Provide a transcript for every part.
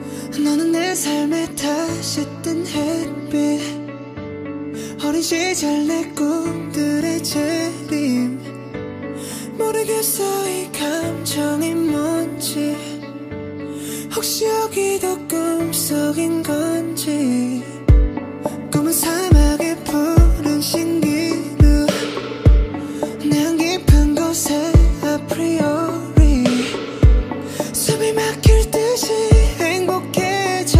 너는 내 삶에 다시 뜬 햇빛, 어린 시절 내 꿈들의 재림. 모르겠어 이 감정이 뭔지, 혹시 여기도 꿈속인 건지. 꿈은 사막의 푸른 신기루, 내 안 깊은 곳에 아프리오리 숨이 막힐 듯이 행복해져.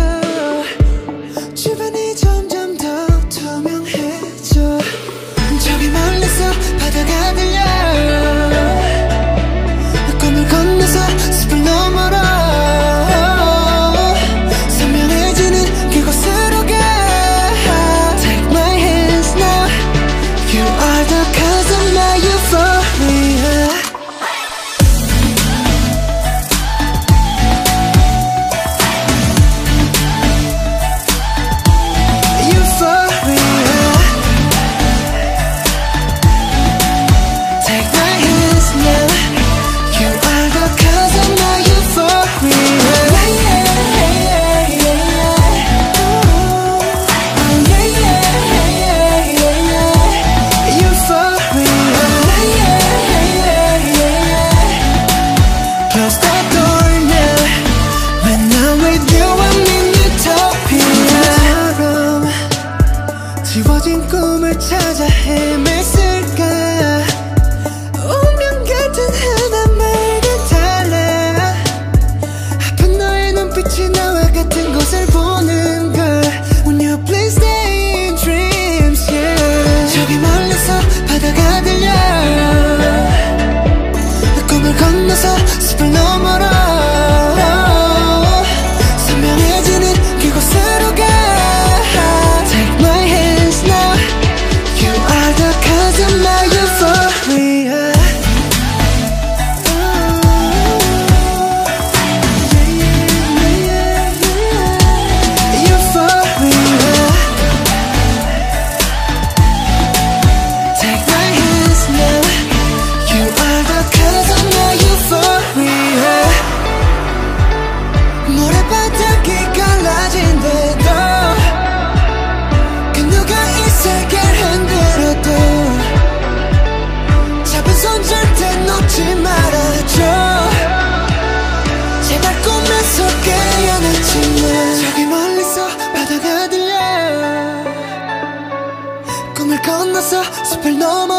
주변이 점점 더 투명해져. 저기 멀리서 바다가 들려, 꿈을 건너서 숲을 너머로 선명해지는 그곳으로 가. Take my hands now, you are the cause of my euphoria. 지워진 꿈을 찾아 헤맸을까. 운명 같은 하나말과 달라. 아픈 너의 눈빛이 나와 같은 곳을 보는 걸. When you please stay in dreams, yeah. 저기 멀리서 바다가 들려, 꿈을 건너서 숲을 너머로 선명해지는 그곳으로 가. 모래바닥이 갈라진대도 그 누가 이 세계를 흔들어도 잡은 손 절대 놓지 말아줘. 제발 꿈에서 깨어나지 마. 저기 멀리서 바다가 들려, 꿈을 건너서 숲을 넘어